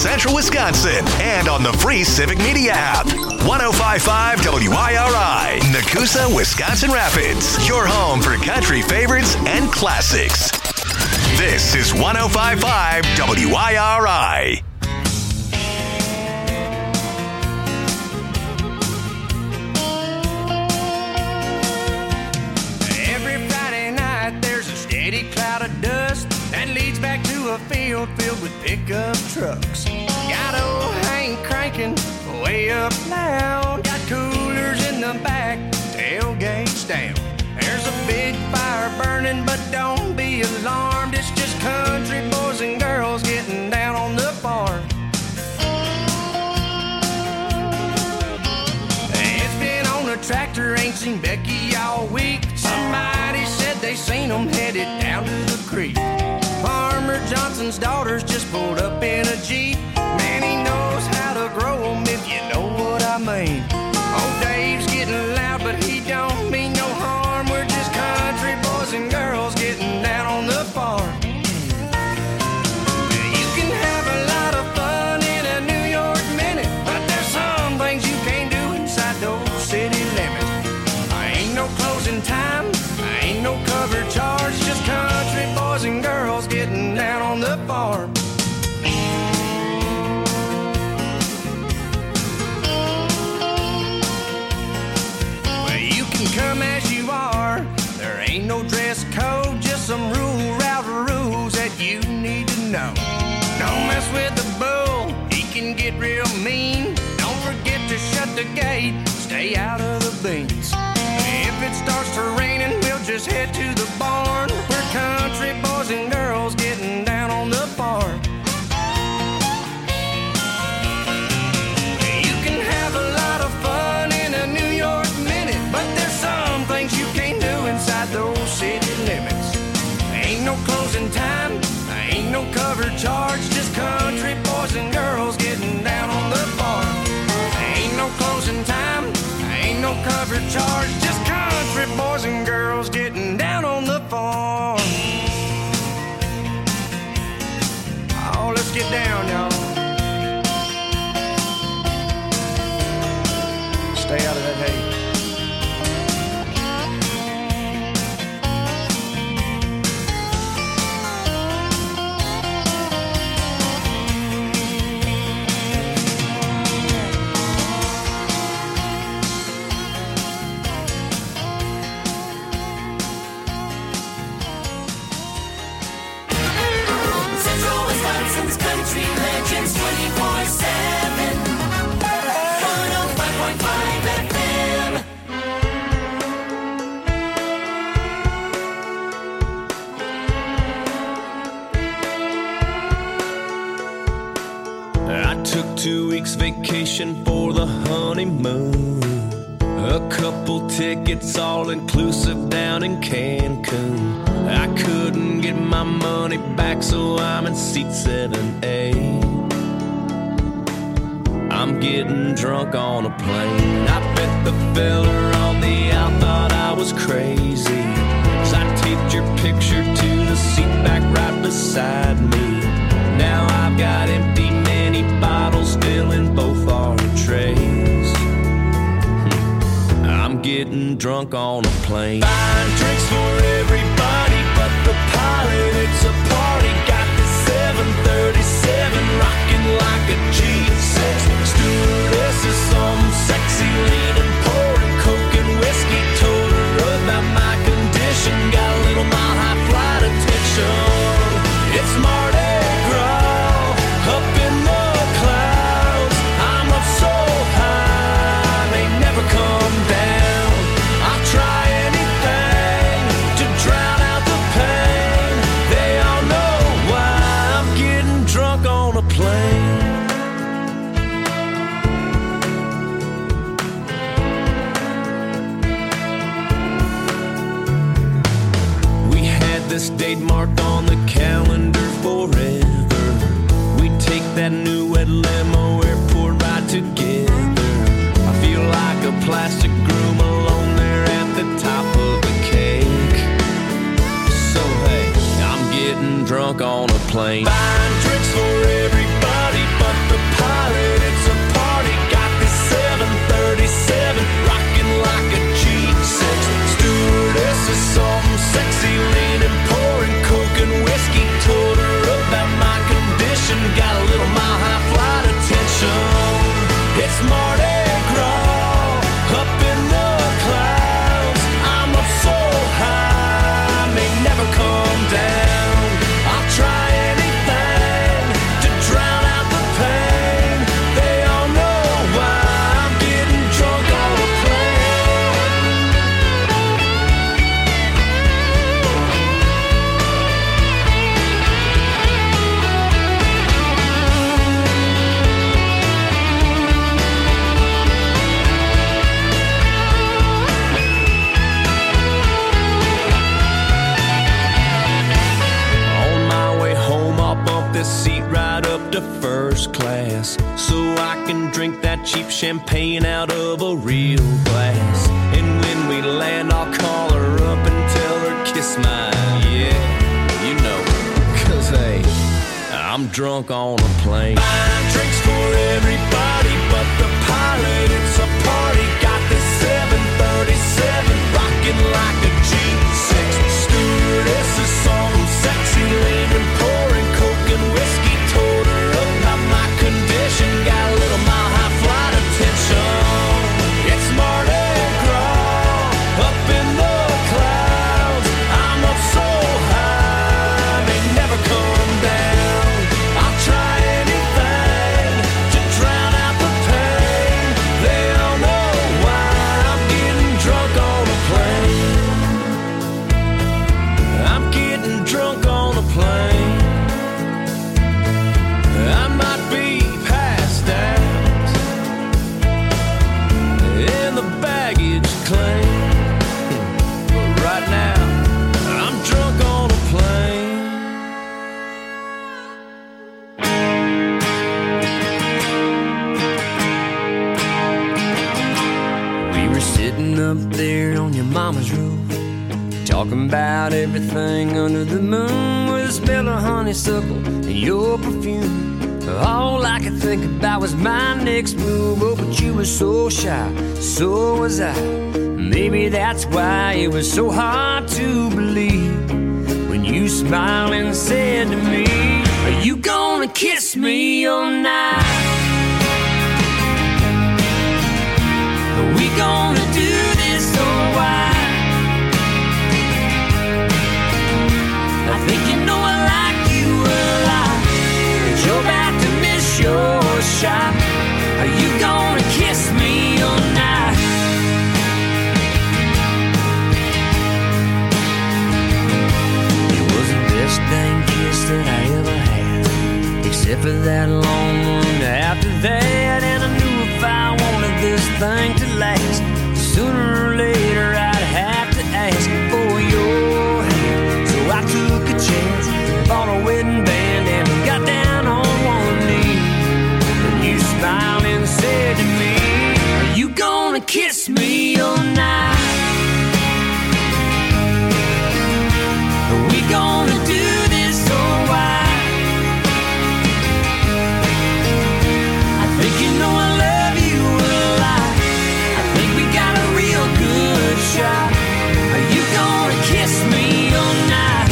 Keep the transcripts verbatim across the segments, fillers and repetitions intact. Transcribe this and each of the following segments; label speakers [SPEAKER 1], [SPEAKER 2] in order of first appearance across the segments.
[SPEAKER 1] Central Wisconsin and on the free Civic Media app. one oh five point five W I R I, Nakusa, Wisconsin Rapids. Your home for country favorites and classics. This is one oh five point five W I R I.
[SPEAKER 2] Every Friday night there's a steady cloud of dust that leads back to a field filled with pickup trucks. Got old Hank cranking way up loud. Got coolers in the back, tailgates down. There's a big fire burning, but don't be alarmed. It's just country boys and girls getting down on the farm. It's been on a tractor, ain't seen Becky all week. Somebody said they seen them headed down to the creek. Farmer Johnson's daughters just pulled up in a Jeep. Man, he knows how to grow them, if you know what I mean. Old Dave's getting loud, but he don't mean no harm. We're just country boys and girls getting down on the farm. You can have a lot of fun in a New York minute, but there's some things you can't do inside those city limits. I ain't no closing time, I ain't no cover charge, just country boys and girls getting down on the farm. Well, you can come as you are, there ain't no dress code, just some rule route rules that you need to know. Don't mess with the bull, he can get real mean. Don't forget to shut the gate, stay out of the beans. If it starts to raining, we'll just head to the barn. We're country boys and girls getting down on the farm. You can have a lot of fun in a New York minute, but there's some things you can't do inside those city limits. Ain't no closing time, ain't no cover charge, just country boys and girls getting down on the farm. Ain't no closing time, ain't no cover charge, just country boys and girls getting down on the farm. Oh, let's get down, y'all. Stay out of that hay.
[SPEAKER 3] Country legends twenty-four seven. one oh five point five F M.
[SPEAKER 4] I took two weeks vacation for the honeymoon. A couple tickets all inclusive down in Cancun. I couldn't get my money back, so I'm in seat seven A. I'm getting drunk on a plane. I bet the fella on the out thought I was crazy, 'cause I taped your picture to the seat back right beside me. Now I've got empty mini bottles filling both our trays. I'm getting drunk on a plane. Buying drinks for everybody but the pilot. It's a party. Got the seven thirty-seven rocking like a G six. Stewardess is some sexy leaning, pouring coke and whiskey. Told her about my condition. Got a little mile high flight attention. It's Mardi Gras up in the clouds. I'm up so high, may never come down. I'll try anything to drown out the pain. They all know why I'm getting drunk on a plane. We had this date marked on the calendar forever. We take that new red limo airport ride together. I feel like a plastic groom alone there at the top of the cake. So hey, I'm getting drunk on a plane. Buying drinks for everybody but champagne out of a real glass. And when we land, I'll call her up and tell her kiss mine. Yeah, you know, cause hey, I'm drunk on a plane. Buying drinks for everybody but the pilot. It's a party. Got the seven thirty-seven rocking like a G six. Stewardess is some sexy lady pouring coke and whiskey. Told her about my condition. Got a little mile high flight attention. It's Mardi Gras up in the clouds. I'm up so high, they never come down. I'll try anything to drown out the pain. They all know why I'm getting drunk on a plane. I'm getting drunk on a plane. I might be passed out in the baggage claim, but right now I'm drunk on a plane. We were sitting up there on your mama's roof, talking about everything under the moon, with the smell of honeysuckle and your perfume. All I could think about was my next move. Oh, but you were so shy, so was I. Maybe that's why it was so hard to believe when you smiled and said to me, are you gonna kiss me all night? Are we gonna do this all right? I think you know I like you a lot, but you're about to miss your shot. Are you gonna kiss me all night? It was the best dang kiss that I ever had, except for that long one after that. And I knew if I wanted this thing to last, sooner or later I'd have to ask for your hand. So I took a chance, bought a wedding band, and got down on one knee. And you smiled and said to me, are you gonna kiss me all night? Are we gonna do this all right? I think you know I love you a lot. I think we got a real good shot. Are you gonna kiss me all night?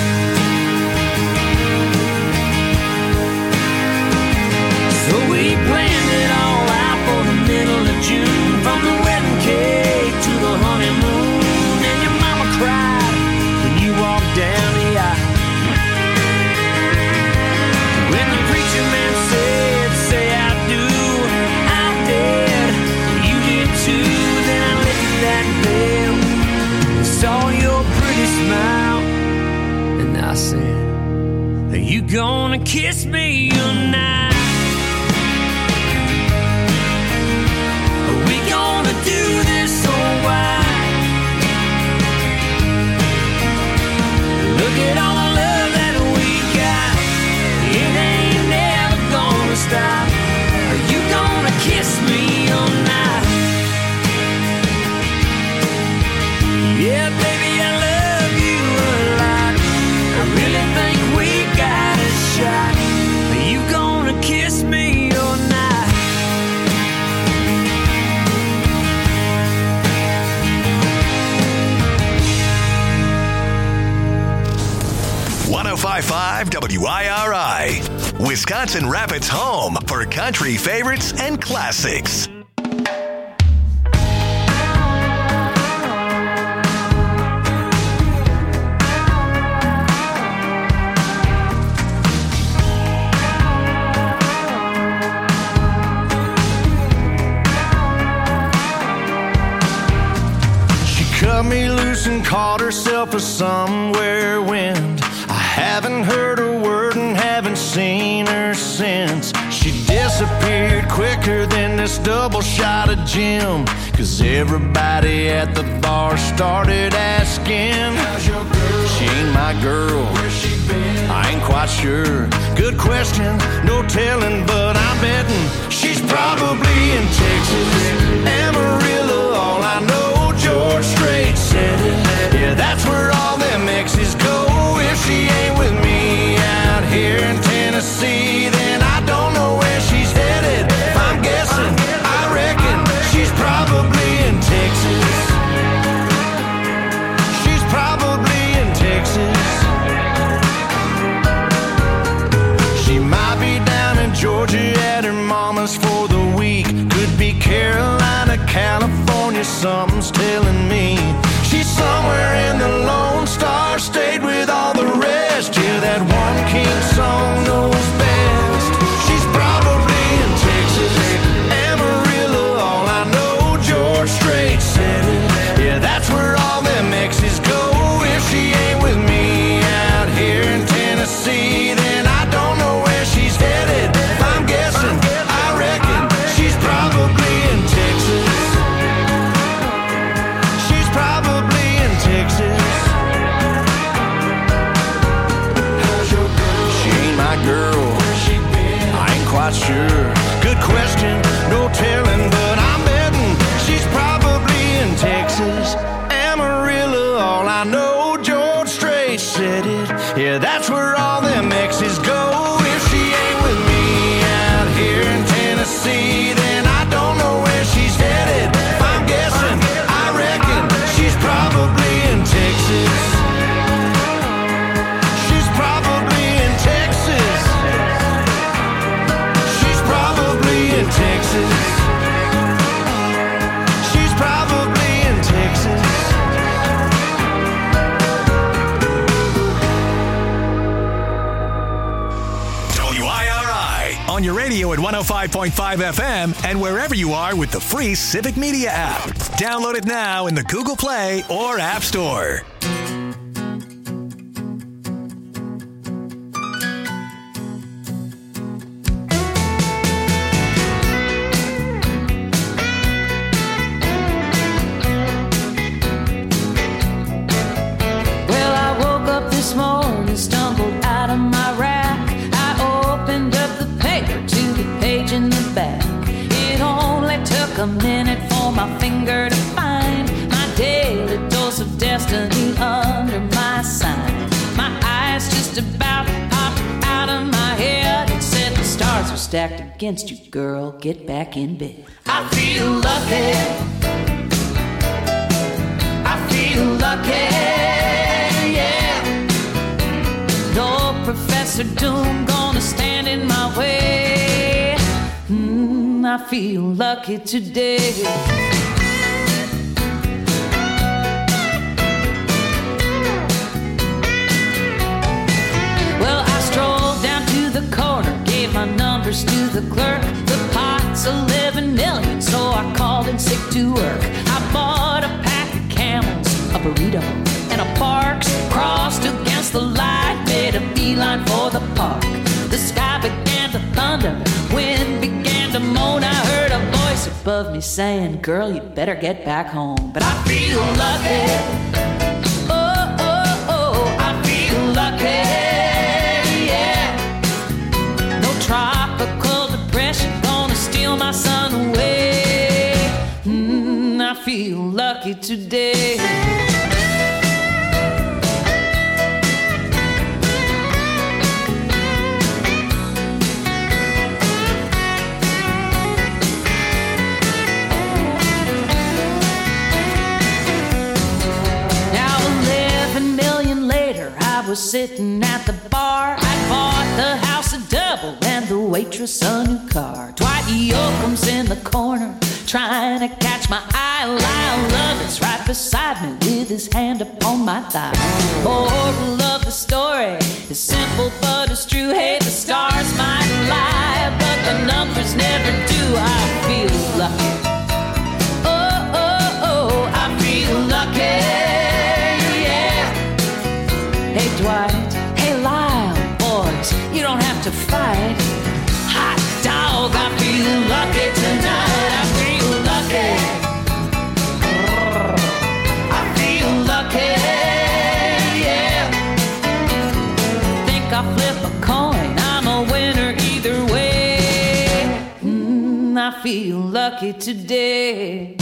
[SPEAKER 4] So we planned it all out for the middle of June, from the wedding cake to the honeymoon. And your mama cried when you walked down the aisle. When the preacher man said, say I do, I did, you did too. Then I lifted that veil and saw your pretty smile, and I said, are you gonna kiss me tonight? Are we gonna do this all right? Look at all the love that we got, it ain't never gonna stop. Are you gonna kiss me all night? Yeah, baby, I love you a lot. I really think we got a shot. Are you gonna kiss me all night?
[SPEAKER 1] one oh five point five W I R I, Wisconsin Rapids' home for country favorites and classics.
[SPEAKER 2] She cut me loose and caught herself a somewhere wind. I haven't heard a word and haven't seen her since. She disappeared quicker than this double shot of gin, 'cause everybody at the bar started asking, how's your girl? She ain't my girl. Where's she been? I ain't quite sure. Good question, no telling, but I'm betting she's probably in Texas. Amarillo, all I know, George Strait said it. Yeah, that's where all them exes go. If she ain't with me out here in Tennessee, then I don't know where she's headed. If I'm guessing, I reckon she's probably in Texas. She's probably in Texas. She might be down in Georgia at her mama's for the week. Could be Carolina, California, something's telling me. She's somewhere in the Lone Star State with all the rest. Yeah, that one king song knows best. She's probably in Texas. Amarillo, all I know, George Strait said it. Yeah, that's where all them exes go. If she ain't with me out here in Tennessee, then I don't know where she's headed. If I'm guessing, I reckon she's probably in Texas. She's probably in Texas. How's your girl? She ain't my girl. Where's she been? I ain't quite sure. Good question, no telling, but I'm betting she's probably in Texas. Amarillo, all I know, George Strait said it. Yeah, that's where all them exes go. If she ain't with me out here in Tennessee, then I don't know where she's headed. If I'm guessing, I reckon she's probably in Texas. She's probably in Texas. She's probably in Texas. She's probably in Texas.
[SPEAKER 1] W I R I on your radio at one oh five point five F M and wherever you are with the free Civic Media app. Download it now in the Google Play or App Store.
[SPEAKER 5] Well, I woke up this morning, stumbled out of my rack. I opened up the paper to the page in the back. It only took a minute for my finger to find my daily dose of destiny under my sign. My eyes just about popped out of my head and said the stars are stacked against you, girl. Get back in bed. I feel lucky. I feel lucky. Professor Doom gonna stand in my way. Mm, I feel lucky today. Well, I strolled down to the corner, gave my numbers to the clerk. The pot's eleven million, so I called in sick to work. I bought a pack of Camels, a burrito, and a Parks. Crossed against the light, made a beeline for the park. The sky began to thunder, wind began to moan. I heard a voice above me saying, girl, you better get back home. But I feel lucky. Oh, oh, oh, I feel lucky. Yeah. No tropical depression gonna steal my sun away. Mm, I feel lucky today. Sitting at the bar, I bought the house a double and the waitress a new car. Dwight Yoakam's in the corner, trying to catch my eye. Lyle Lovett's right beside me with his hand upon my thigh. Moral of the story is simple but it's true. Hey, the stars might lie, but the numbers never do. I feel lucky. Oh, oh, oh, I feel lucky. Hey Dwight, hey Lyle, boys, you don't have to fight. Hot dog. lucky today.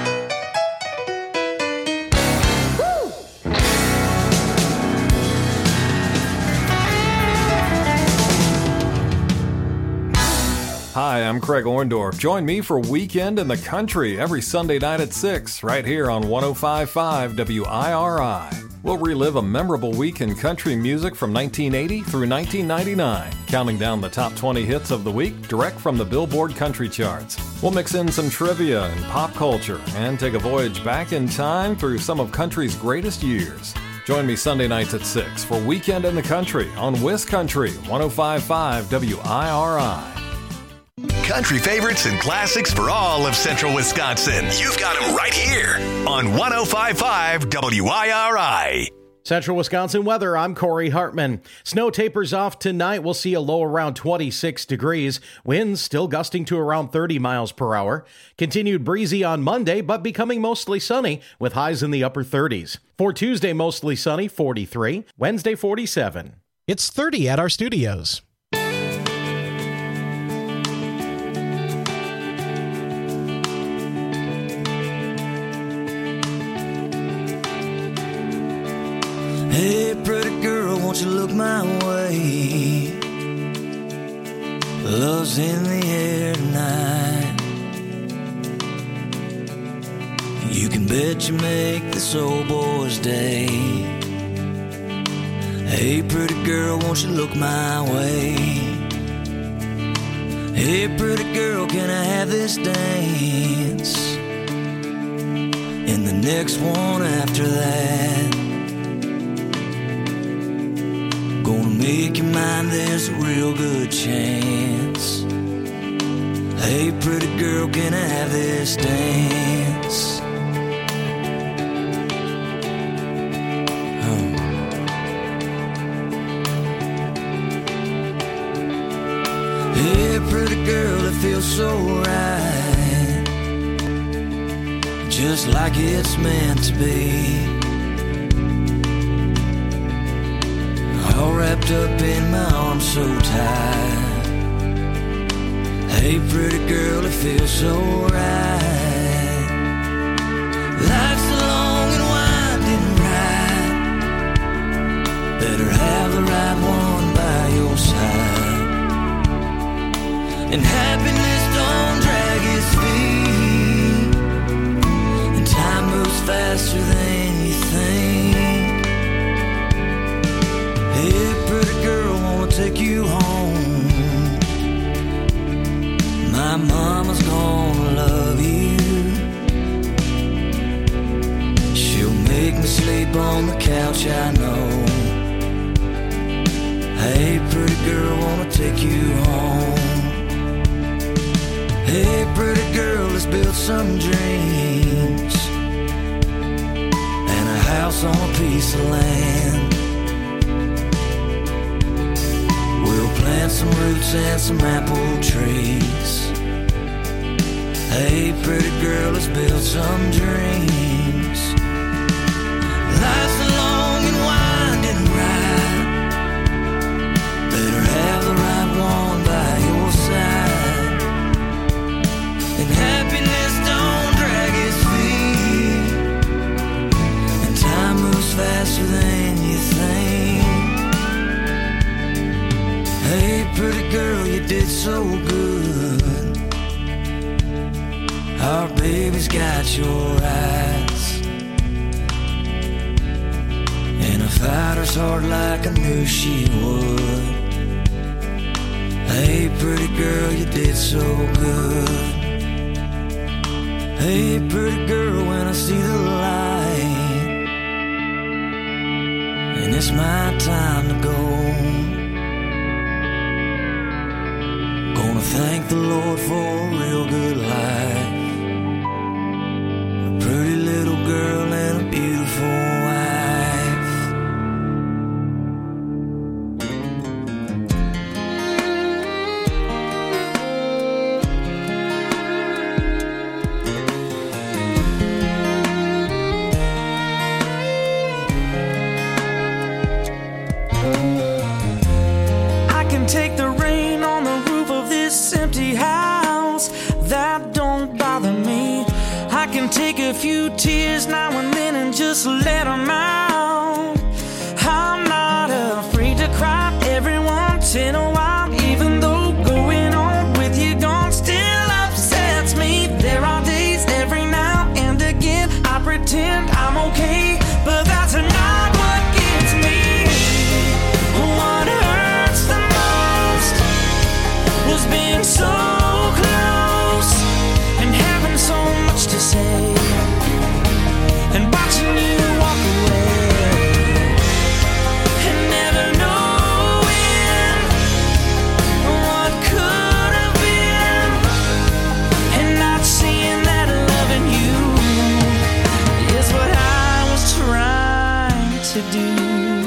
[SPEAKER 6] Hi, I'm Craig Orndorff. Join me for Weekend in the Country every Sunday night at six, right here on one oh five point five W I R I. We'll relive a memorable week in country music from nineteen eighty through nineteen ninety-nine, counting down the top twenty hits of the week direct from the Billboard Country Charts. We'll mix in some trivia and pop culture and take a voyage back in time through some of country's greatest years. Join me Sunday nights at six for Weekend in the Country on Wiz Country, one oh five point five W I R I.
[SPEAKER 1] Country favorites and classics for all of Central Wisconsin. You've got them right here on one oh five point five W I R I.
[SPEAKER 7] Central Wisconsin weather, I'm Corey Hartman. Snow tapers off tonight. We'll see a low around twenty-six degrees. Winds still gusting to around thirty miles per hour. Continued breezy on Monday, but becoming mostly sunny with highs in the upper thirties. For Tuesday, mostly sunny, forty-three. Wednesday, forty-seven.
[SPEAKER 8] It's thirty at our studios.
[SPEAKER 2] Hey, pretty girl, won't you look my way? Love's in the air tonight. You can bet you make this old boy's day. Hey, pretty girl, won't you look my way? Hey, pretty girl, can I have this dance? And the next one after that. Gonna make you mine, there's a real good chance. Hey, pretty girl, can I have this dance? Oh. Hey, pretty girl, it feels so right, just like it's meant to be. All wrapped up in my arms so tight. Hey, pretty girl, it feels so right. Life's a long and winding ride. Better have the right one by your side. And happiness don't drag its feet. And time moves faster than you think. Hey, pretty girl, wanna take you home. My mama's gonna love you. She'll make me sleep on the couch, I know. Hey, pretty girl, wanna take you home. Hey, pretty girl, let's build some dreams and a house on a piece of land. Plant some roots and some apple trees. Hey, pretty girl, let's build some dreams. Life's a long and winding ride. Better have the right one by your side. And happiness don't drag its feet. And time moves faster than you think. Hey, pretty girl, you did so good. Our baby's got your eyes. And a fighter's heart like I knew she would. Hey, pretty girl, you did so good. Hey, pretty girl, when I see the light and it's my time to go, gonna thank the Lord for a real good life. A pretty little girl and a beautiful wife. I can take the rain on the roof of this empty house.
[SPEAKER 9] I can take a few tears now and then and just let them out. I'm not afraid to cry every once in a while, even though going on with you gone still upsets me. There are days every now and again I pretend I'm okay, but that's not what gets me. What hurts the most was being so close and having so much to say and watching you walk away and never knowing what could have been and not seeing that loving you is what I was trying to do.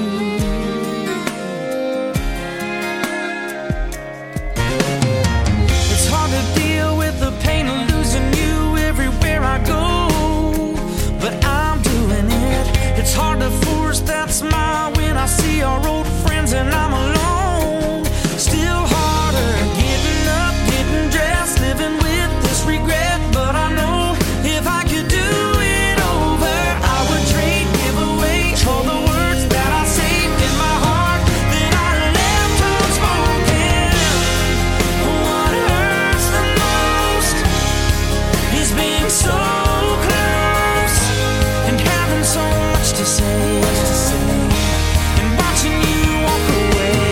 [SPEAKER 9] It's hard to deal with the pain of losing you everywhere I go, but I'm doing it. It's hard to force that smile when I see our old friends and I'm alone. Still harder getting up, getting dressed, living with this regret. But I know if I could do it over, I would trade, give away all the words that I saved in my heart that I left unspoken. What hurts the most is being so close and having so much to say and watching you walk away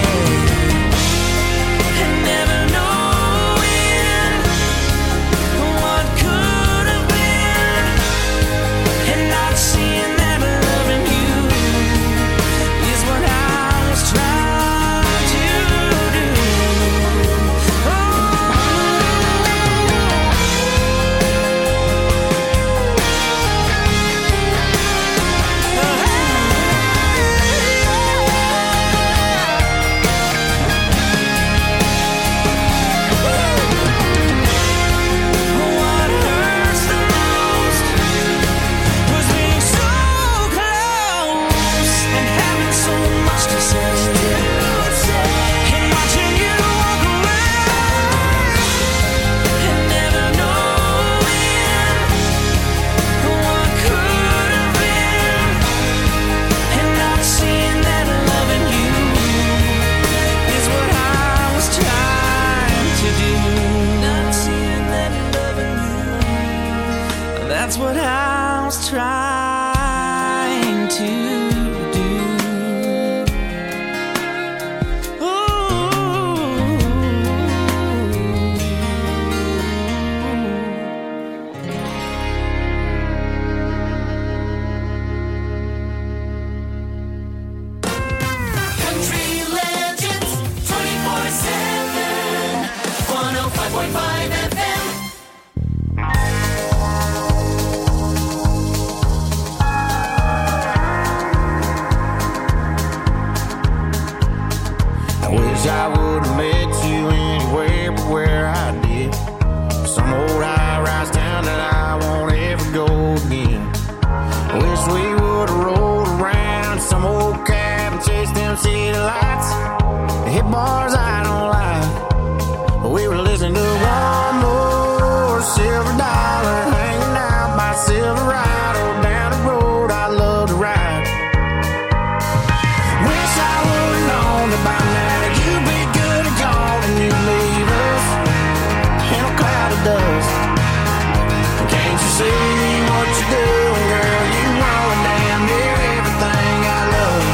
[SPEAKER 9] and never knowing what could have been and not seeing that loving you is what I was trying to do. What hurts the most was being so close and having so much to say and watching you walk away and never knowing what could have been and not seeing that loving you is what I was trying to do. Not seeing that loving you, that's what I was trying to do.
[SPEAKER 3] Country legends twenty-four seven. one oh five point five F M.
[SPEAKER 10] I wish I would have met you anywhere but where I did. Some old high-rise town that I won't ever go again. I wish we would have rolled around some old cab and chased them city lights. They hit bars I don't like, but we were listening to one more silver dollar hanging out by Silverado down the road I love to ride. Wish I would've known that by now you'd be good and gone and you'd leave us in a cloud of dust. Can't you see what you're doing, girl? You ruin damn near everything I love.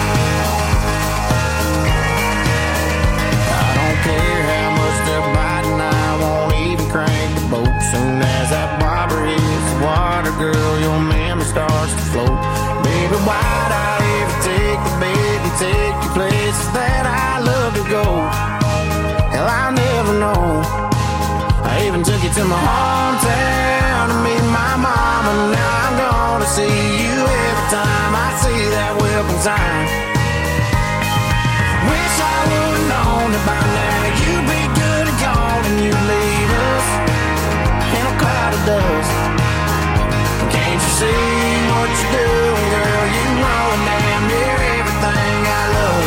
[SPEAKER 10] I don't care how much they're biting, I won't even crank the boat. Soon as that bobber hits the water, girl, your memory starts to float. Baby, why'd I ever take the bait and take you places that I love to go? Hell, I'll never know. I even took you to my hometown to meet my mama. Now I'm gonna see you every time I see that welcome sign. Wish I would've known that by now you'd be good and gone and you'd leave us in a cloud of dust. Can't you see what you're doing, girl? You ruin damn near everything I love.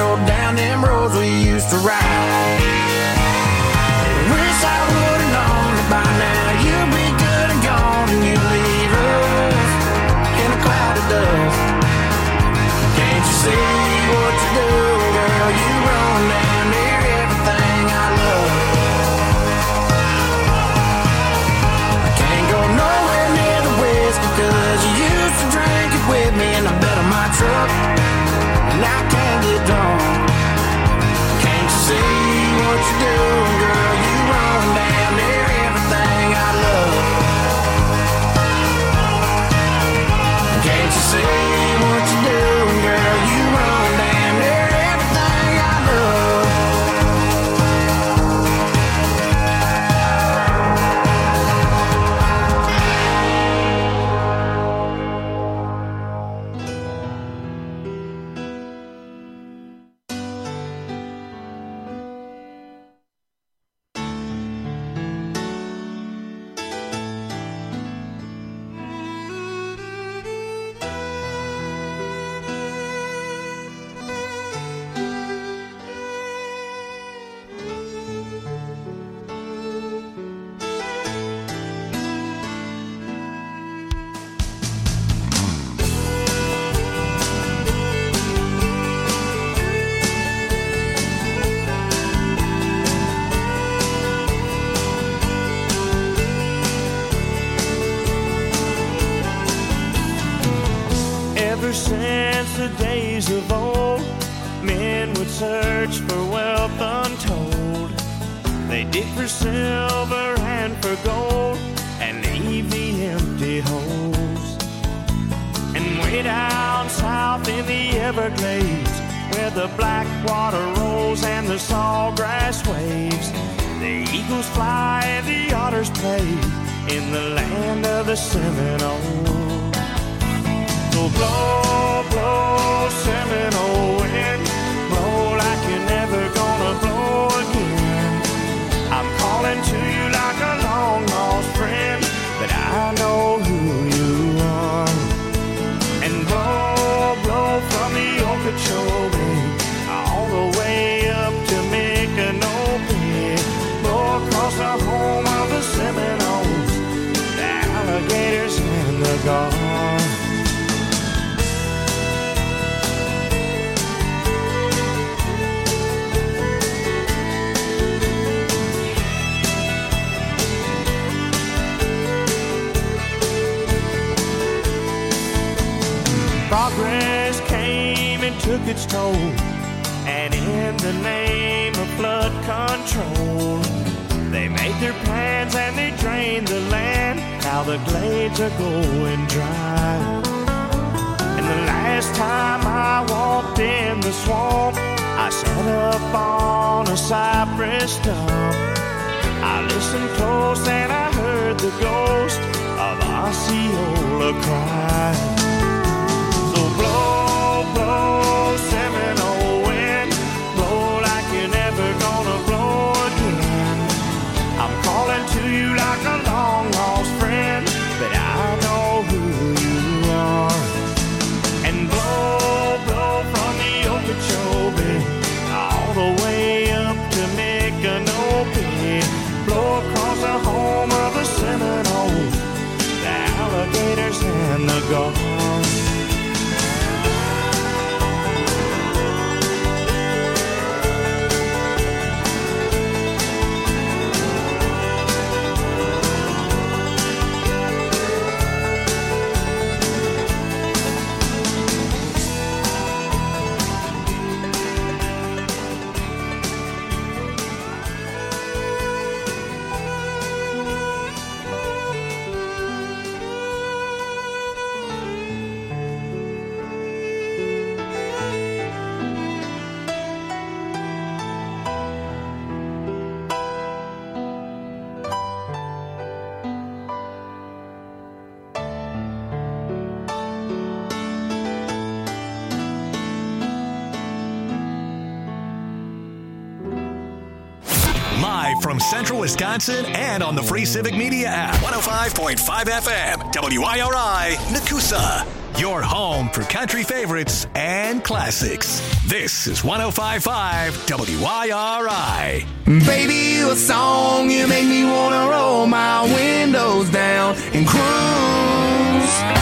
[SPEAKER 10] go down them roads we used to ride. Wish I would've known that by now you'd be good and gone, and you'd leave us in a cloud of dust. Can't you see what you do, girl? You run down near everything I love. I can't go nowhere near the whiskey, cause you used to drink it with me in the bed of my truck, and I can't get drunk. Can't you see what you do, girl? You run down near everything I love. Can't you see what you do, girl? You run down near everything I love.
[SPEAKER 4] Ever since the days of old, men would search for wealth untold. They dig for silver and for gold, and leave the empty holes. And way down south in the Everglades, where the black water rolls and the sawgrass waves, the eagles fly and the otters play in the land of the Seminoles. So blow, blow, Seminole wind, blow like you're never gonna blow again. I'm calling to you like a long lost friend, but I know who you are. And blow, blow from the Okeechobee all the way up to Micanopy, blow across the home of the Seminoles, the alligators and the gulls. Progress came and took its toll, and in the name of flood control, they made their plans and they drained the land. Now the glades are going dry. And the last time I walked in the swamp, I sat up on a cypress stump. I listened close and I heard the ghost of Osceola cry. Blow, blow, Seminole wind, blow like you're never gonna blow again. I'm calling to you like a long lost friend, but I know who you are. And blow, blow from the Okeechobee all the way up to Micanopy, blow across the home of the Seminoles, the alligators and the gulls.
[SPEAKER 1] Live from Central Wisconsin and on the free Civic Media app. one oh five point five F M, W I R I, Nakusa. your home for country favorites and classics. This is one oh five point five W I R I.
[SPEAKER 2] Baby, you a song, you make me wanna roll my windows down and cruise.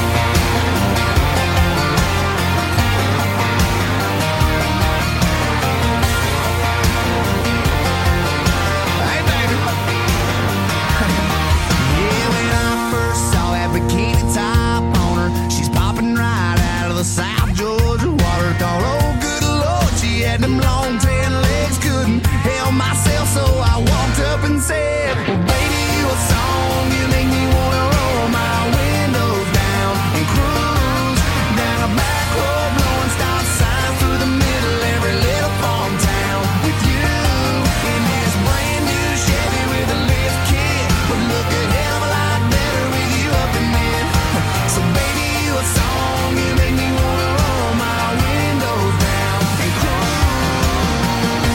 [SPEAKER 2] South Georgia water, thought, oh good Lord, she had them long tan legs, couldn't help myself, so I walked up and said, well baby, you a song, you make me wanna roll my windows down and cruise down a back road, blowing stop signs through the middle every little farm town with you in this brand new Chevy with a lift kit, would look a hell of a lot better with you up in it. So baby, you a song, you make me wanna roll my windows down and cruise.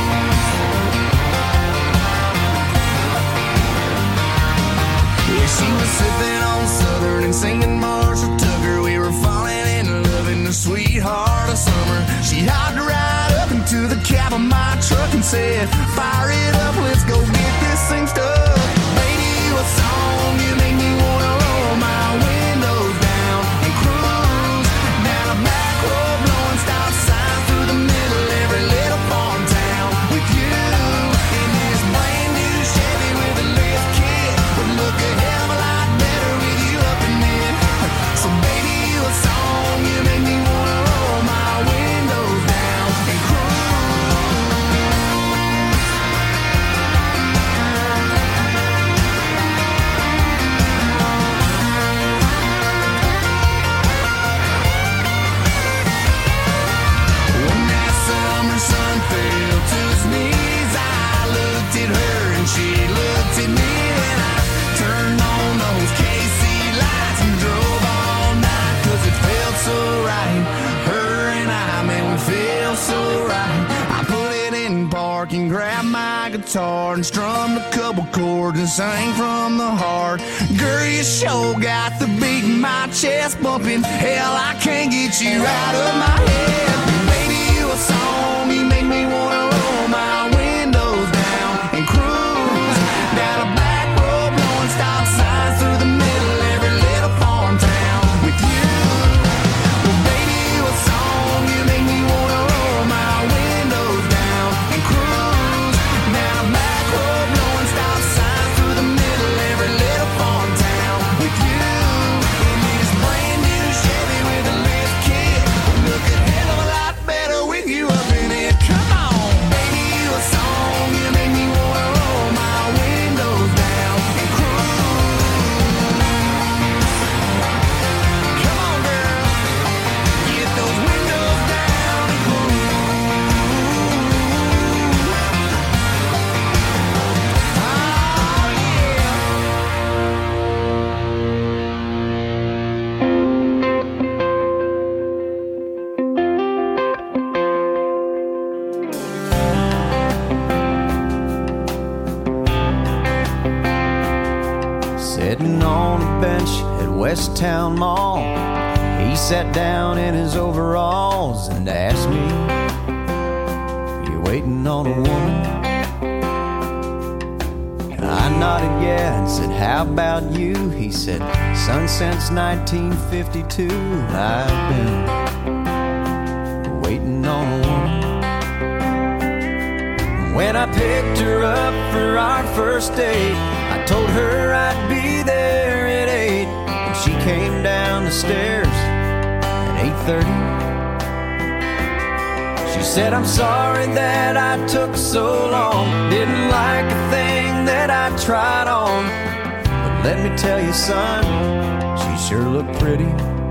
[SPEAKER 2] Yeah, she was sipping on Southern and singing Marshall Tucker. We were falling in love in the sweetheart of summer. She hopped right up into the cab of my truck and said, fire it up, let's go get this thing stuck. Baby, you a song, you make me wanna roll my windows down and cruise down a back road, blowing stop signs through the middle every little farm town with you in this brand new Chevy with a lift kit, would look a hell of a lot better with you up in it. So baby, you a song, you make me wanna roll my windows down and cruise. When that summer sun fell to its knees, I looked at her and she looked at me, and I turned on those K C lights and drove all night, cause it felt so right. Her and I, man, we feel so right. I put it in park and grabbed my guitar and strummed a couple chords and sang from the heart. Girl, you sure got the beat in my chest bumping. Hell, I can't get you out of my head. Baby, you a song, you make me wanna roll my windows down and cruise down a back road, blowing stop signs through the middle every little farm town with you. Well, baby, you a song, you make me wanna roll my windows down and cruise down a back road, blowing stop signs through the middle every little farm town with you in this brand new Chevy with a lift kit, would look a hell of a lot better with you up in it. Come on, baby, you a song, you make me wanna roll my windows down and cruise. Come on, girl, get those windows down and cruise. Oh, yeah.
[SPEAKER 11] Sitting on a bench at West Town Mall, he sat down in his overalls and asked me, you waiting on a woman? And I nodded yeah and said, how about you? He said, son, since nineteen fifty-two I've been waiting on a woman. When I picked her up for our first date, I told her I'd be there at eight, and she came down the stairs at eight thirty. She said, I'm sorry that I took so long, didn't like a thing that I tried on, but let me tell you, son, she sure looked pretty.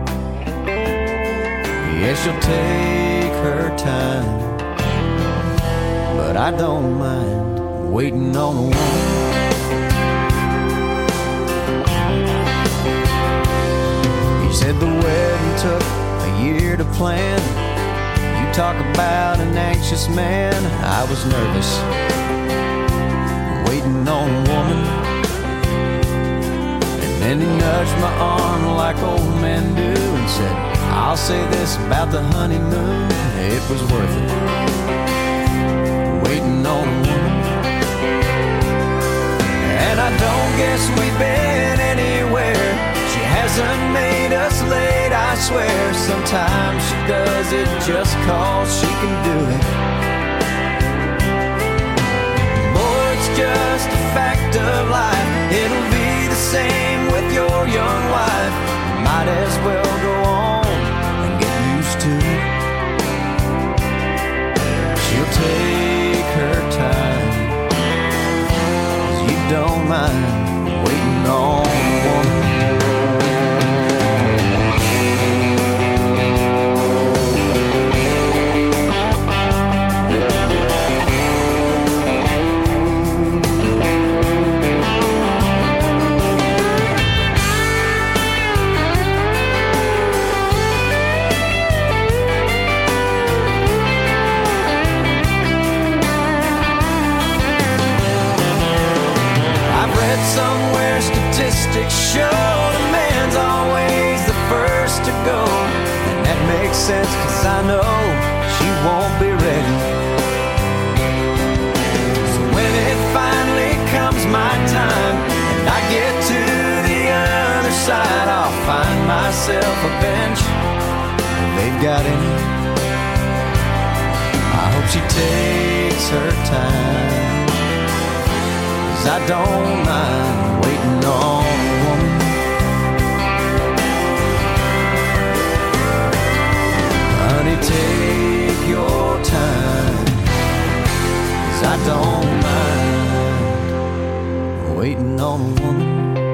[SPEAKER 11] Yeah, she'll take her time, but I don't mind waiting on a woman. He said the wedding took a year to plan. You talk about an anxious man. I was nervous, waiting on a woman. And Then he nudged my arm like old men do and said, I'll say this about the honeymoon, it was worth it, waiting on a woman. And I don't guess we've been anywhere. She hasn't made us late, I swear. Sometimes she does it just cause she can do it. Boy, it's just a fact of life. It'll be the same with your young wife. You might as well go on and get used to it. She'll take her time, 'cause you don't mind waiting on a woman. Somewhere statistics show the man's always the first to go. And that makes sense, 'cause I know she won't be ready. So when it finally comes my time and I get to the other side, I'll find myself a bench if they've got any. I hope she takes her time, I don't mind waiting on a woman. Honey, take your time, 'cause I don't mind waiting on a woman.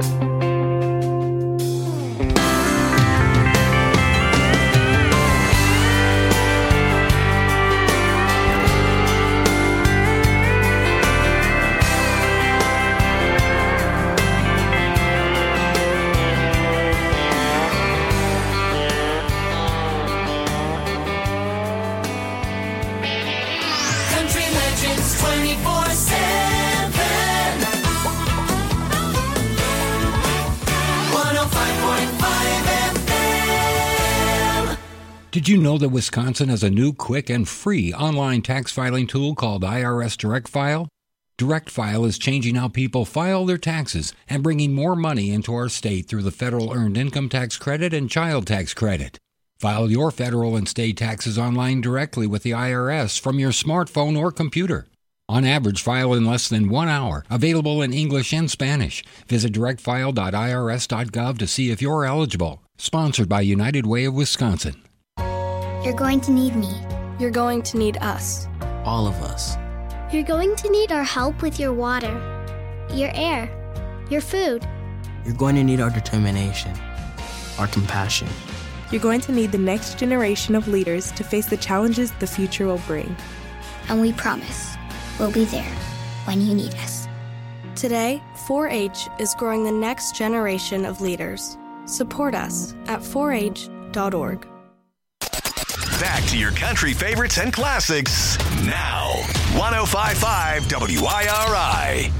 [SPEAKER 12] Did you know that Wisconsin has a new, quick, and free online tax filing tool called I R S Direct File? Direct File is changing how people file their taxes and bringing more money into our state through the federal Earned Income Tax Credit and Child Tax Credit. File your federal and state taxes online directly with the I R S from your smartphone or computer. On average, file in less than one hour. Available in English and Spanish. Visit direct file dot I R S dot gov to see if you're eligible. Sponsored by United Way of Wisconsin.
[SPEAKER 13] You're going to need me.
[SPEAKER 14] You're going to need us.
[SPEAKER 11] All of us.
[SPEAKER 13] You're going to need our help with your water, your air, your food.
[SPEAKER 15] You're going to need our determination, our compassion.
[SPEAKER 14] You're going to need the next generation of leaders to face the challenges the future will bring.
[SPEAKER 13] And we promise we'll be there when you need us.
[SPEAKER 14] Today, four H is growing the next generation of leaders. Support us at four H dot org.
[SPEAKER 1] Back to your country favorites and classics now. one oh five point five W I R I.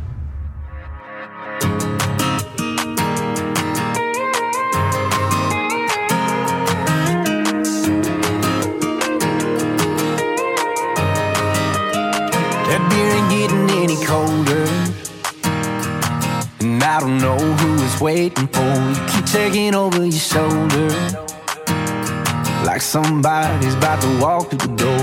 [SPEAKER 10] That beer ain't getting any colder, and I don't know who is waiting for you. Keep taking over your shoulder like somebody's about to walk through the door.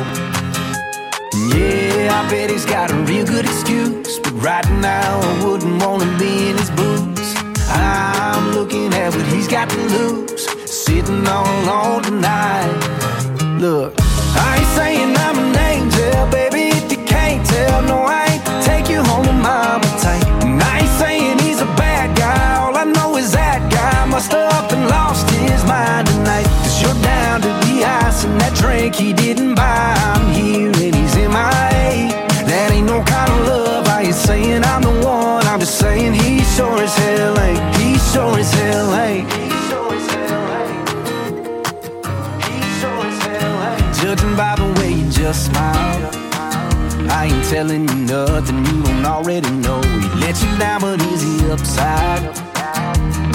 [SPEAKER 10] Yeah, I bet he's got a real good excuse, but right now I wouldn't want to be in his boots. I'm looking at what he's got to lose, sitting all alone tonight. Look, I ain't saying I'm an angel, baby, if you can't tell. No, I ain't take you home to mama tight. And I ain't saying he's a bad guy, all I know is that guy must have up and lost his mind tonight. Cause you're down to the ice and that drink he didn't buy. I'm here and he's M I A. That ain't no kind of love, I ain't saying I'm the one, I'm just saying he sure as hell ain't. He sure as hell ain't. Judging by the way you just smile, I ain't telling you nothing you don't already know. He let you down, but is he upside?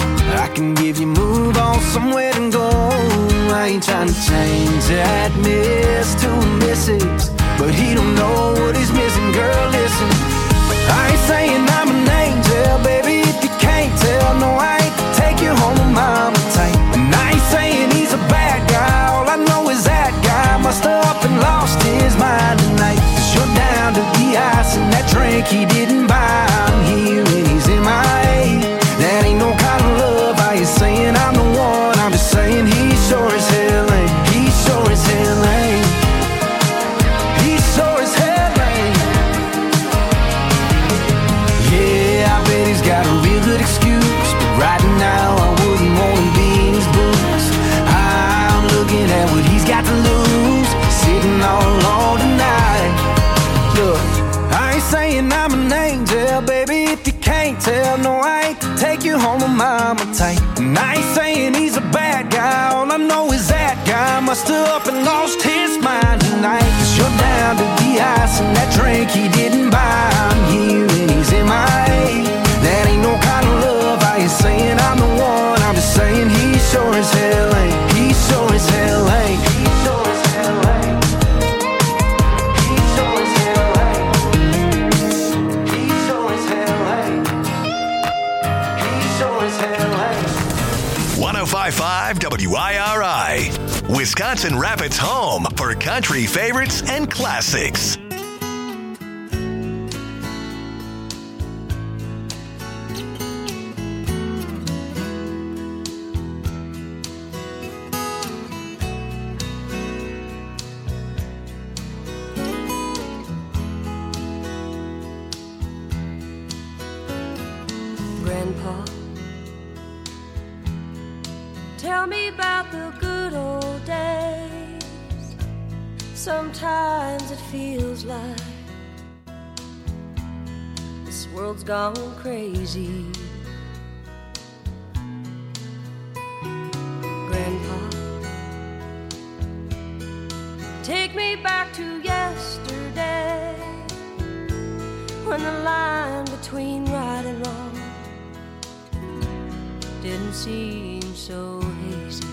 [SPEAKER 9] I can give you move on somewhere and go. I ain't trying to change that miss to a missus, but he don't know what he's missing. Girl, listen, I ain't saying I'm an angel, baby, if you can't tell. No, I ain't to take you home with mama tight. And I ain't saying he's a bad guy, all I know is that guy must have up and lost his mind tonight. Cause you're down to the ice and that drink he didn't buy. I'm here and he's in my A. That ain't no kind of love. I ain't saying I'm the one, I'm just saying he sure as hell ain't. He sure as hell ain't. He sure as hell ain't. Yeah, I bet he's got a real good excuse, but right now I wouldn't want to be in his boots. I'm looking at what he's got to lose, sitting all alone tonight. Look, I ain't saying I'm an angel, baby, if you can't tell. No, I ain't to take you home with mama tight. And I ain't saying he's a bad guy, all I know is that guy must have up and lost his mind tonight. Cause you're down to the ice and that drink he didn't buy. I'm here and he's in my A. That ain't no kind of love. I ain't saying I'm the one, I'm just saying he sure as hell ain't. He sure as hell ain't. He sure as hell ain't. He sure as hell ain't. He sure as hell ain't. He sure as hell ain't.
[SPEAKER 1] one oh five point five W I R I, Wisconsin Rapids' home for country favorites and classics.
[SPEAKER 16] Grandpa, tell me about the good old days. Sometimes it feels like this world's gone crazy. Grandpa, take me back to yesterday, when the line between right and wrong didn't seem so hazy.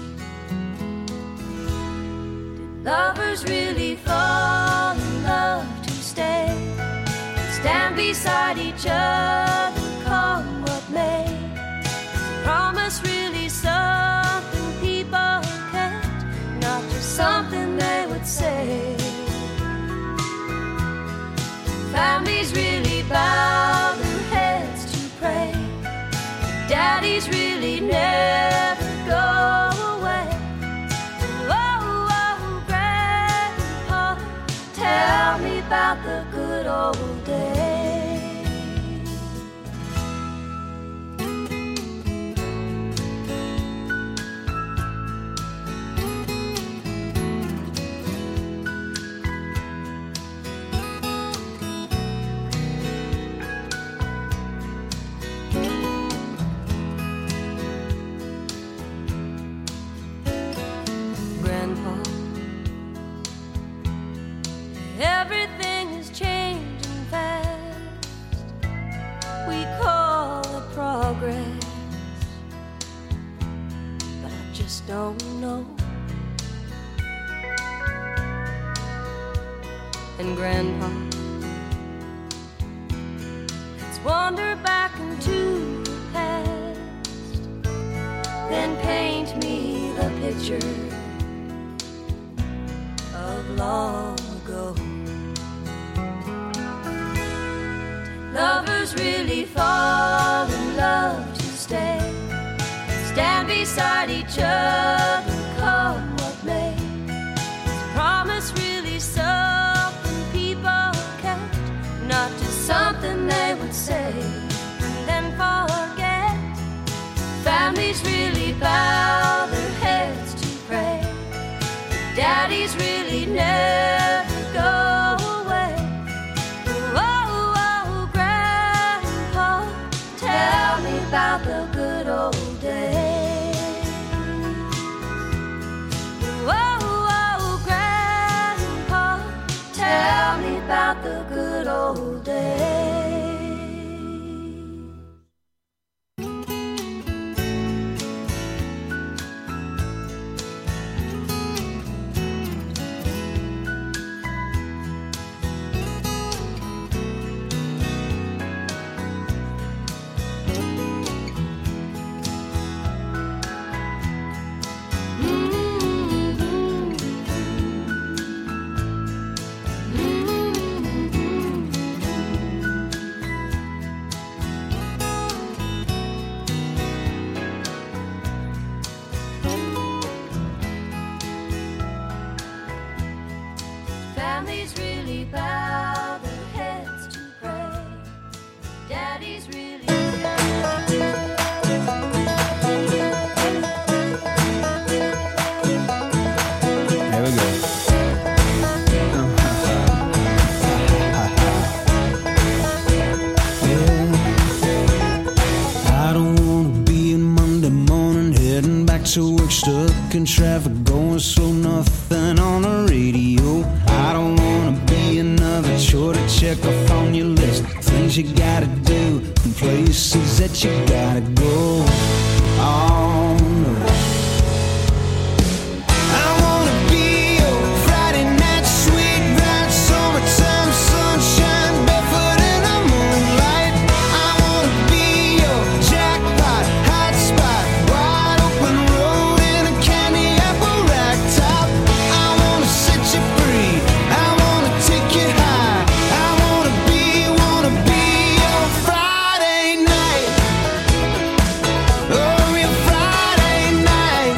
[SPEAKER 16] Did lovers really fall in love to stay, stand beside each other, come what may? Is promise really something people kept, not just something they would say? Families really bow their heads to pray, daddies really never go away. Oh, oh, Grandpa, tell me about the good old days. Everything is changing fast. We call it progress, but I just don't know. And Grandpa, let's wander back into the past, then paint me the picture of long ago. Lovers really fall in love to stay, stand beside each other, come what may? Is promise really something people kept, not just something they would say and then forget? Families really bow their heads to pray, daddies really never go away. Oh, oh, Grandpa, tell me about the good old days. Oh, oh, Grandpa, tell me about the good old days. Families really bow their heads to pray. Daddy's really
[SPEAKER 15] There we go.
[SPEAKER 9] I don't wanna be in Monday morning, heading back to work, stuck in traffic, going slow, nothing on the radio. I don't wanna be another chore to check off on your list, things you gotta do and places that you gotta go. Oh no. I wanna be your Friday night sweet ride, summertime sunshine, barefoot in the moonlight. I wanna be your jackpot, hot spot, wide open road in a candy apple rack top. I wanna set you free, I wanna take you high. I wanna be, wanna be your Friday night. Oh, your Friday night.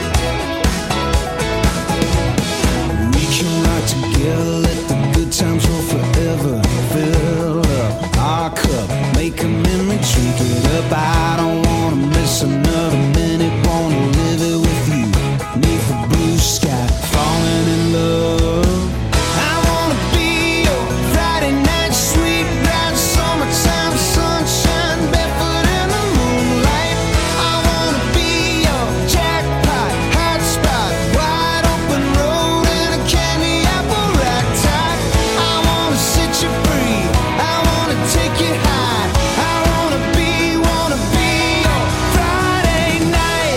[SPEAKER 9] We can ride together, let the good times roll forever. Fill up our cup, make a memory, drink it up. I don't wanna miss another minute, wanna live it with you. Neath the blue sky, falling in love. I wanna be your Friday night sweet ride, summertime sunshine, barefoot in the moonlight. I wanna be your jackpot, hot spot, wide open road in a candy apple rack top. I wanna set you free, I wanna take you high. I wanna be, wanna be your Friday night.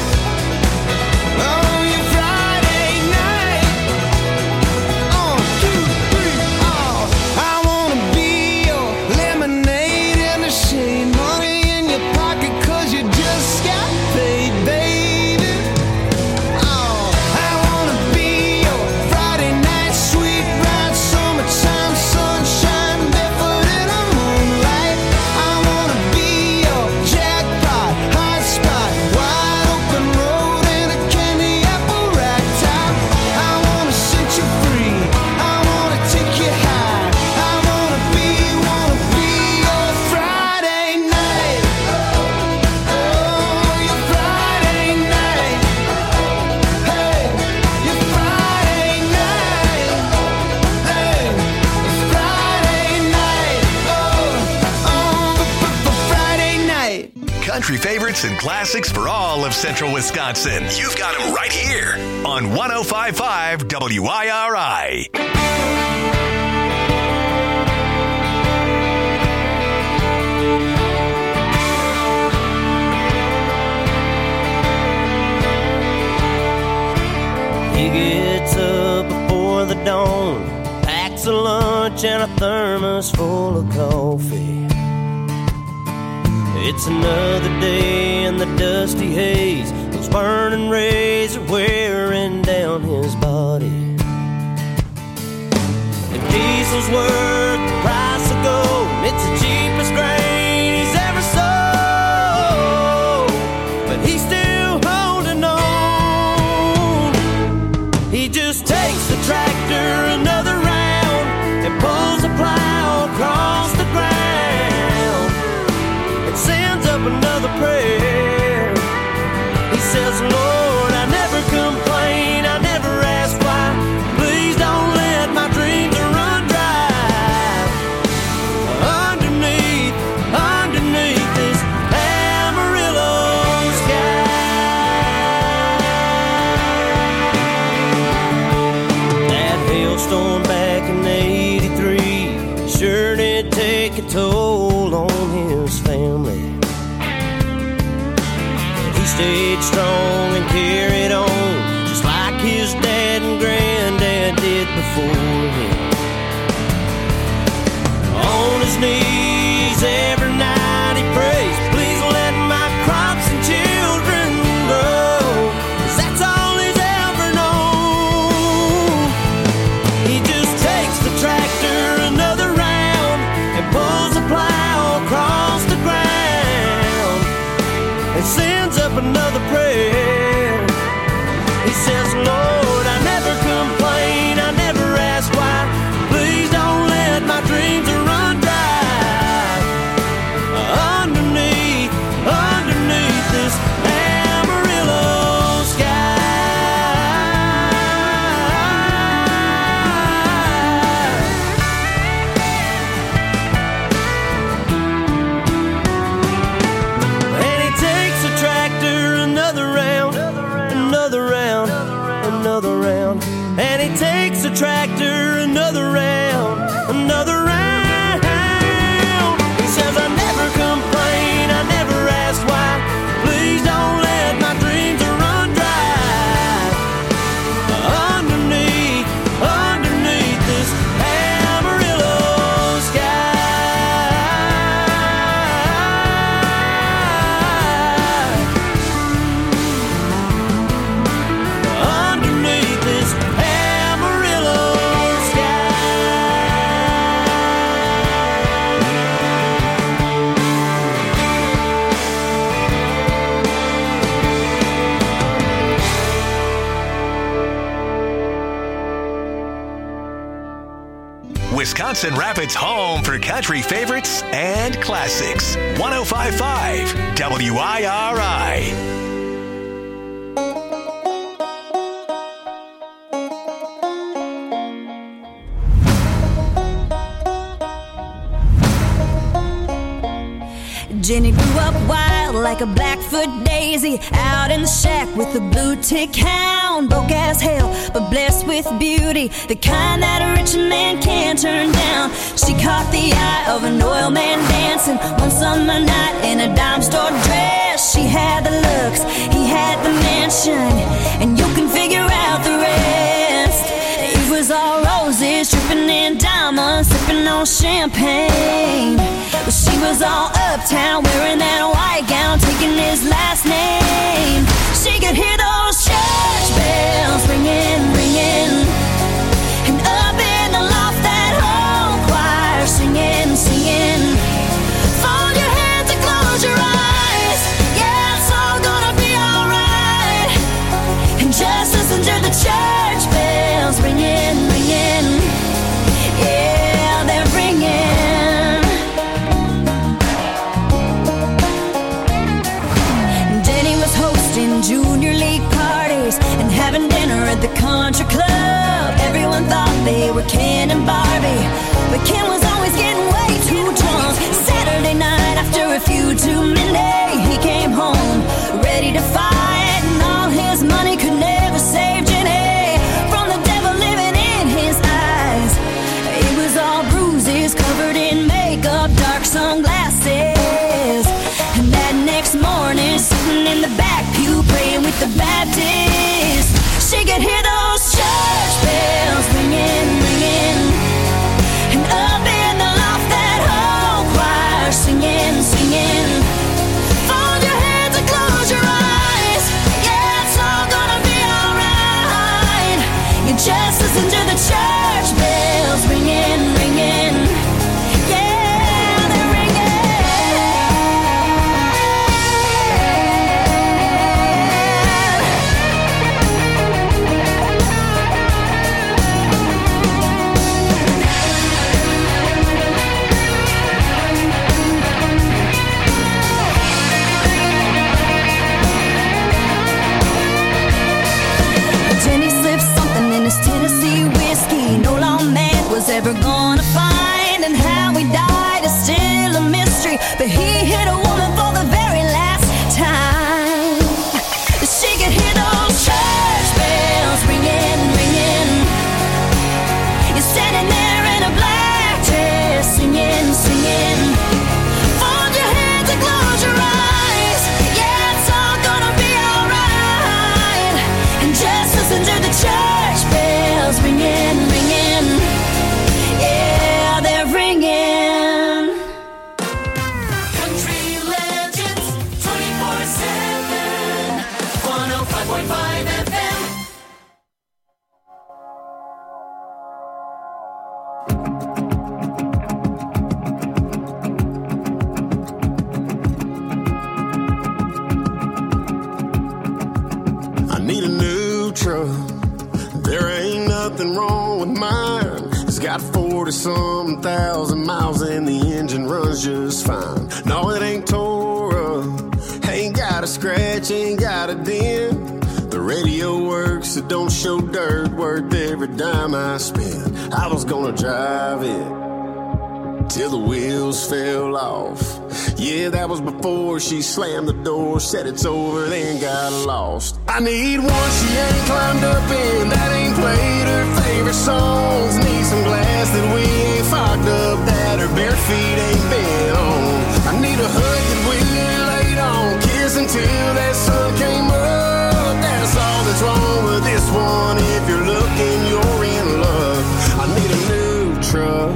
[SPEAKER 9] Oh, your Friday night. On two, three, oh. I wanna be your lemonade in the shade, money in your pocket 'cause you just got paid, baby. Oh, I wanna be your Friday night sweet ride, summertime sunshine, barefoot in the moonlight. I wanna be your jackpot, hot spot, wide open road in a candy apple rack top. I wanna set you free, I wanna take you high. I wanna be, wanna be your Friday night. Oh, your Friday night. Hey, your Friday night. Hey, Friday night. Oh, oh, Friday night.
[SPEAKER 1] Country favorites and classics for all of Central Wisconsin. You've got them right here on one oh five point five W I R I.
[SPEAKER 17] He gets up before the dawn, packs a lunch and a thermos full of coffee. It's another day in the dusty haze, those burning rays are wearing down his body. If diesel's worth the price of gold, it's the cheapest grain he's ever sold, but he's still holding on. He just takes the tractor another round and pulls the plow across the ground and sends up another prayer. He says, Lord, I never complain, I never ask why. Please don't let my dreams run dry. Underneath, underneath this Amarillo sky. That hailstorm back in eighty-three sure did take a toll on his family. But he stayed strong and carried on, just like his dad and granddad did before him. On his knees every night he prays, please let my crops and children grow, 'cause that's all he's ever known. He just takes the tractor another round and pulls the plow across the ground and sends up another prayer. He says, Lord, I never complain, I never ask why. around. And he takes a tractor another round, another round. He says, I never complain, I never ask why. Please don't let my dreams run dry. Underneath, underneath this Amarillo sky. Underneath this Amarillo
[SPEAKER 1] Wisconsin Rapids' home for country favorites and classics. one oh five point five W I R I.
[SPEAKER 16] Jenny grew up wild like a Blackfoot daisy, out in the shack with a blue tick hound. Broke as hell, but blessed with beauty, the kind that a rich man can't turn down. She caught the eye of an oil man dancing one summer night in a dime store dress. She had the looks, he had the mansion, and you can figure out the rest. It was all roses, dripping in diamonds, sipping on champagne. But she was all uptown, wearing that white gown, taking his last name. She could hear those church bells ringing, ringing, and up in the loft that whole choir singing, singing. Fold your hands and close your eyes, yeah, it's all gonna be alright. And just listen to the church bells ringing, ringing, yeah, they're ringing. Junior league parties and having dinner at the country club. Everyone thought they were Ken and Barbie, but Ken was always getting way too drunk. Saturday night after a few too many, he came home ready to fight, and all his money could never save Jenny from the devil living in his eyes. It was all bruises, covered in makeup, dark sunglasses. And that next morning, sitting in the back pew, praying with the Baptist, she could hear those church bells ringing, ringing, and up in the loft that whole choir singing, singing. Fold your hands and close your eyes, yeah, it's all gonna be alright. You just listen to the church bells ringing, ringing, yeah, they're ringing. Tennessee whiskey, no lawman was ever gonna find, and how he died is still a mystery, but he hit a woman for the very last time. She could hear those church bells ringing, ringing. You're standing there in a black dress, singing, singing. Fold your hands and close your eyes, yeah, it's all gonna be alright. And just listen to the church bells ringing, ringing, yeah, they're ringing.
[SPEAKER 3] Country legends, twenty-four seven, one oh five point five F M.
[SPEAKER 18] I need a new truck. There ain't nothing wrong with mine. It's got forty-some thousand miles and the engine runs just fine. No, it ain't tore up, ain't got a scratch, ain't got a dent. The radio works, it don't show dirt, worth every dime I spend. I was gonna drive it, till the wheels fell off. Yeah, that was before she slammed the door, said it's over, then got lost. I need one she ain't climbed up in, that ain't played her favorite songs. Need some glass that we ain't fogged up, that her bare feet ain't been on. I need a hug that we ain't laid on, kiss until that sun came up. That's all that's wrong with this one. If you're looking, you're in love. I need a new truck.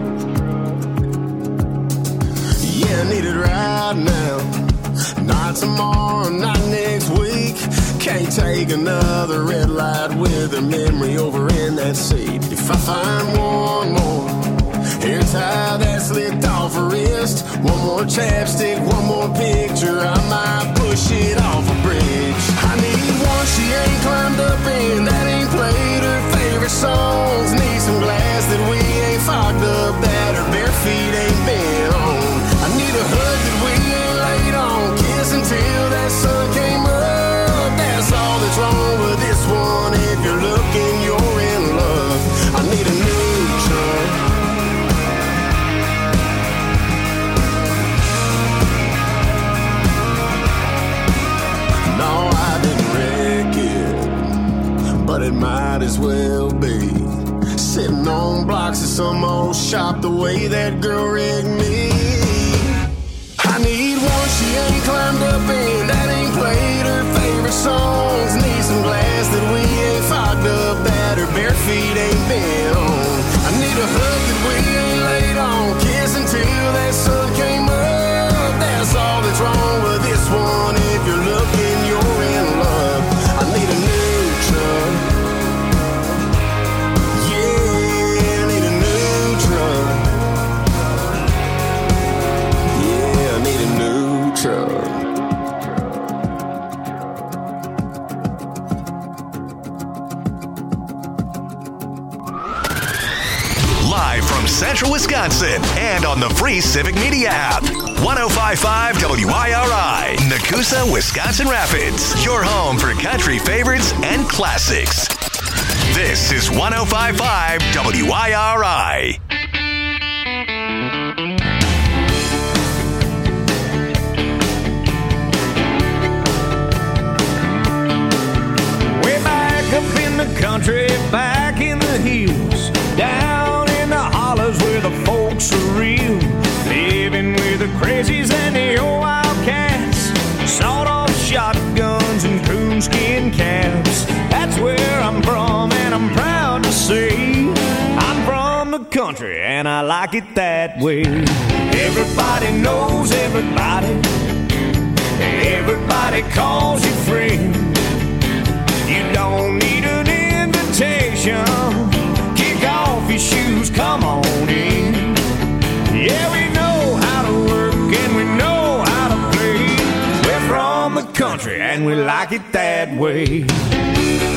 [SPEAKER 18] Yeah, I need it right now. Not tomorrow, not next week. Can't take another red light with a memory over in that seat. If I find one more hair tie that's licked off her wrist, one more chapstick, one more picture, I might push it off a bridge. I need one she ain't climbed up in, that ain't played her favorite songs. Need some glass that we ain't fogged up, that her bare feet ain't been on. I need a hug that we ain't laid on, kiss until that sun came up. That's all that's wrong with this one. If you're looking, you're in love. I need a new truck. No, I didn't wreck it, but it might as well be. Sitting on blocks of some old shop the way that girl rigged me. I need one she ain't climbed up in, that ain't played her favorite songs. Need some glass that we ain't fogged up, that her bare feet ain't been on. I need a hug that we ain't laid on, kiss until that sun came up. That's all that's wrong with this one. If you're looking, you're in love. I need a new truck. Yeah, I need a new truck. Yeah, I need a new truck.
[SPEAKER 1] Live from Central Wisconsin and on the free Civic Media app. one oh five point five W I R I, Nakusa, Wisconsin Rapids. Your home for country favorites and classics. This is one oh five point five W I R I.
[SPEAKER 2] Way back up in the country, back in the hills, down in the hollers where the folks are real, living with the crazies and the old wildcats, sawed-off shotguns and coonskin caps. That's where I'm from, and I'm proud to say I'm from the country, and I like it that way. Everybody knows everybody, everybody calls you friend. You don't need an invitation. Kick off your shoes, come on in. Yeah, we know how to work and we know how to play. We're from the country and we like it that way.